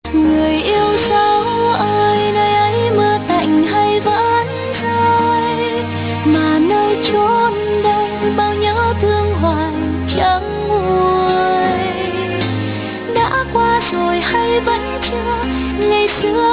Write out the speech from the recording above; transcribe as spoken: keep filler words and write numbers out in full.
Người yêu dấu ơi, nơi ấy mưa tạnh hay vẫn rơi, mà nơi chốn đây bao nhớ thương hoài chẳng nguôi. Đã qua rồi hay vẫn chưa, ngày xưa